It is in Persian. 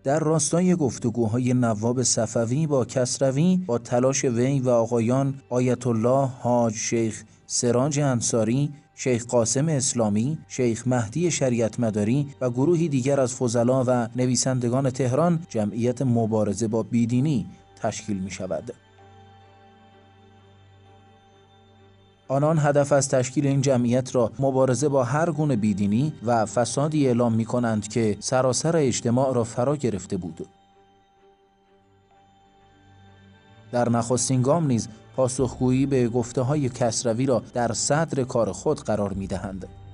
در راستای گفتگوهای نواب صفوی با کسروی با تلاش وی و آقایان آیت الله حاج شیخ سراج انصاری، شیخ قاسم اسلامی، شیخ مهدی شریعت مداری و گروهی دیگر از فضلا و نویسندگان تهران جمعیت مبارزه با بیدینی تشکیل می شود. آنان هدف از تشکیل این جمعیت را مبارزه با هر گونه بیدینی و فسادی اعلام می کنند که سراسر اجتماع را فرا گرفته بود. در نخستین گام نیز پاسخگویی به گفته‌های کسروی را در صدر کار خود قرار می‌دهند.